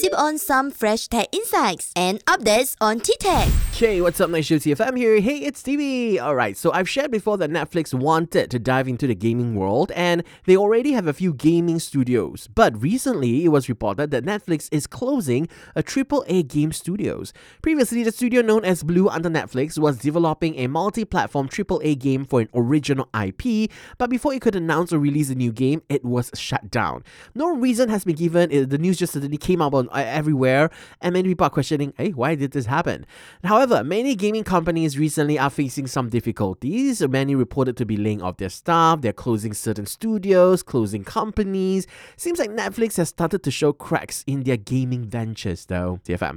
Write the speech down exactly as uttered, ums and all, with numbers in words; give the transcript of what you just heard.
sip on some fresh tech insights and updates on T-Tech. Hey, what's up, nice show T F M here. Hey, it's T V. Alright, so I've shared before that Netflix wanted to dive into the gaming world and they already have a few gaming studios. But recently, it was reported that Netflix is closing a triple A game studios. Previously, the studio known as Blue under Netflix was developing a multi-platform triple A game for an original I P, but before it could announce or release a new game, it was shut down. No reason has been given. The news just suddenly came out on everywhere, and many people are questioning, hey, why did this happen? However, many gaming companies recently are facing some difficulties. Many reported to be laying off their staff, they're closing certain studios, closing companies. Seems like Netflix has started to show cracks in their gaming ventures though. T F M.